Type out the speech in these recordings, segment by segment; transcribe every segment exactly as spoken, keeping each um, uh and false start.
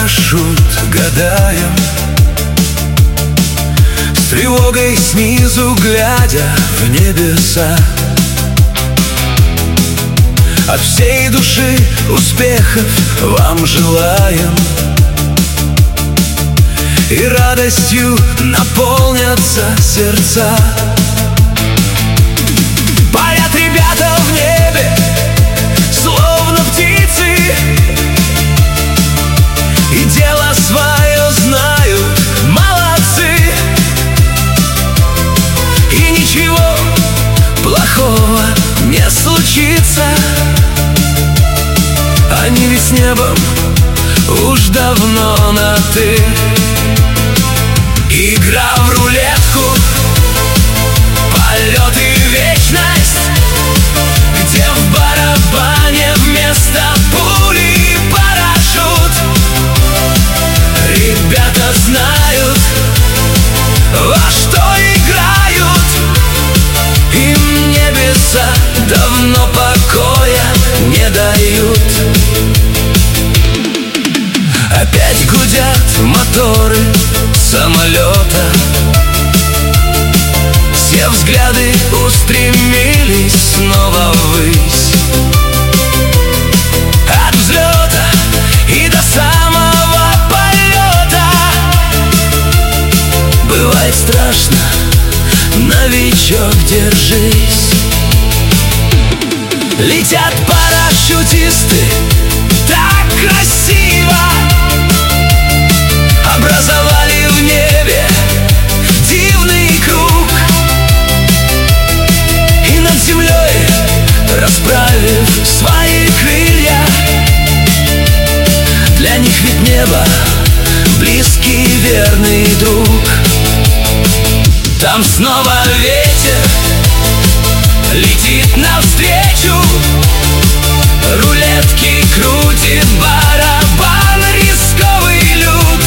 парашют, гадая, с тревогой снизу глядя в небеса. От всей души успехов вам желаем, и радостью наполнятся сердца. Парят ребята в небе, словно птицы, и дело свое знают, молодцы. И ничего плохого не случится, они ведь с небом уж давно на «ты». Игра в рулетку, полет и вечность, где в барабане вместо пули парашют. Ребята знают, во что играют, им небеса давно покоя не дают. Опять гудят моторы самолета, все взгляды устремились снова ввысь. От взлета и до самого полета бывает страшно, новичок, держись. Летят парашютисты так красиво, образовали в небе дивный круг, и над землей, расправив свои крылья, для них ведь небо близкий верный друг. Там снова ветер летит навстречу, рулетки крутит барабан, рисковый люд.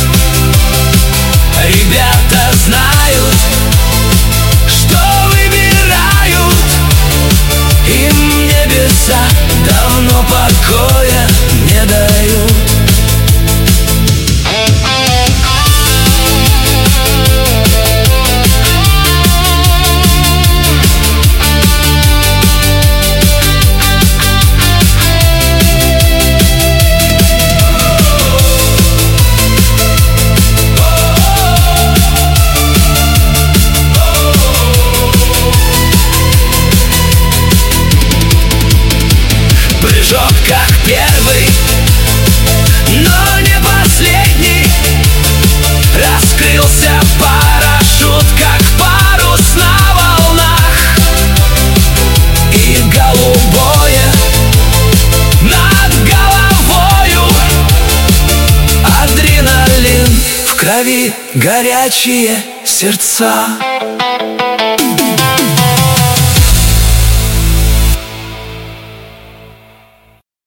Ребята знают, что выбирают, им небеса давно покоя не дают. Прыжок как первый, но не последний. Раскрылся парашют, как парус на волнах, и голубое над головою. Адреналин в крови, горячие сердца.